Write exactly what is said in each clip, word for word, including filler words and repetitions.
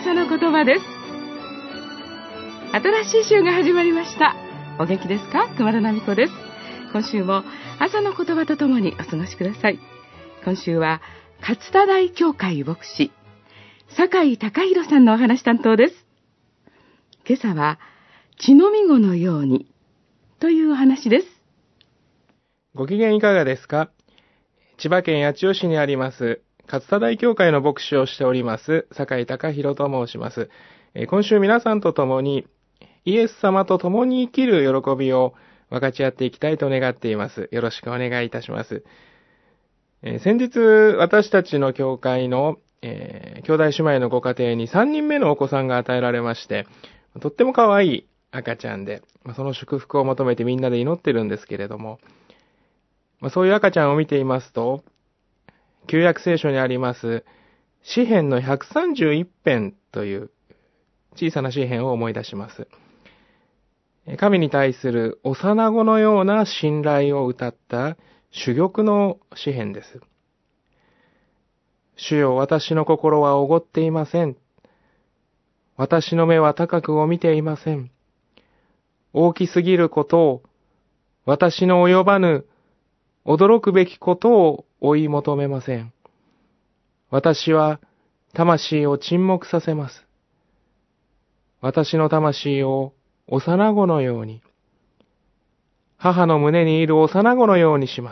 朝の言葉です。新しい週が始まりました。お元気ですか？熊田奈美子です。今週も朝の言葉とともにお過ごしください。今週は勝田台教会牧師酒井貴弘さんのお話担当です。今朝は血のみ子のようにというお話です。 ご機嫌いかがですか？千葉県八千代市にあります勝田台教会の牧師をしております酒井貴弘と申します。今週皆さんと共にイエス様と共に生きる喜びを分かち合っていきたいと願っています。よろしくお願いいたします。先日私たちの教会の、えー、兄弟姉妹のご家庭にさんにんめのお子さんが与えられまして、とっても可愛い赤ちゃんで、その祝福を求めてみんなで祈ってるんですけれども、そういう赤ちゃんを見ていますと、旧約聖書にあります詩編のひゃくさんじゅういち編という小さな詩編を思い出します。神に対する幼子のような信頼を歌った珠玉の詩編です。主よ、私の心はおごっていません。私の目は高くを見ていません。大きすぎることを、私の及ばぬ驚くべきことを追い求めません。私は魂を沈黙させます。私の魂を幼子のように、母の胸にいる幼子のようにします。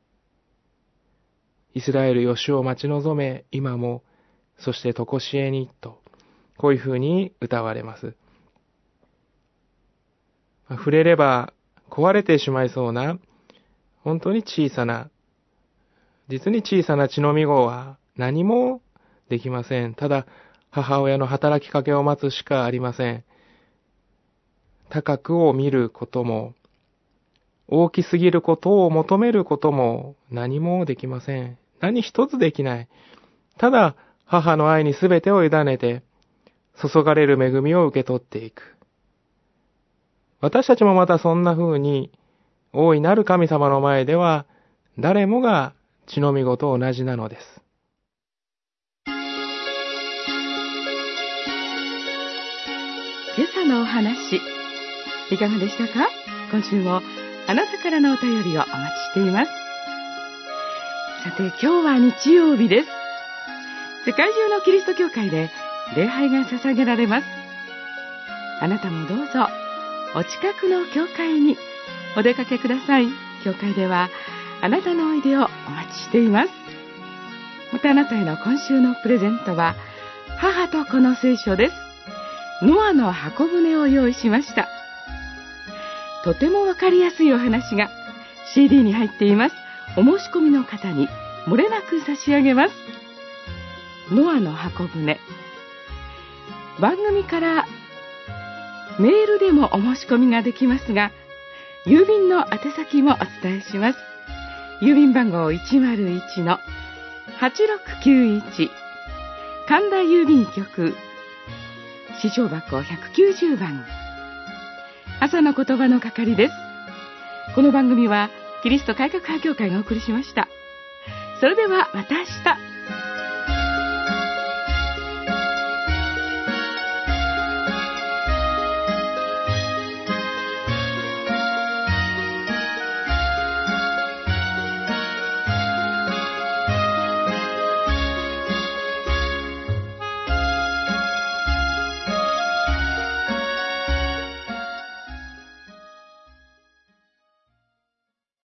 イスラエルよ主を待ち望め、今も、そしてとこしえに、と、こういうふうに歌われます。触れれば壊れてしまいそうな、本当に小さな、実に小さな血のみ子は何もできません。ただ、母親の働きかけを待つしかありません。高くを見ることも、大きすぎることを求めることも何もできません。何一つできない。ただ、母の愛にすべてを委ねて、注がれる恵みを受け取っていく。私たちもまたそんな風に、大いなる神様の前では、誰もが血のみ子と同じなのです。 今朝のお話、いかがでしたか？今週もあなたからのお便りをお待ちしています。さて、今日は日曜日です。世界中のキリスト教会で礼拝が捧げられます。あなたもどうぞお近くの教会にお出かけください。教会ではあなたのおいでをお待ちしています。またあなたへの今週のプレゼントは母と子の聖書です。ノアの箱舟を用意しました。とてもわかりやすいお話が シーディー に入っています。お申し込みの方に漏れなく差し上げます。ノアの箱舟。番組からメールでもお申し込みができますが、郵便の宛先もお伝えします。郵便番号 いちまるいちのはちろくきゅういち 神田郵便局支障箱ひゃくきゅうじゅうばん、朝の言葉の係です。この番組はキリスト改革派教会がお送りしました。それではまた明日。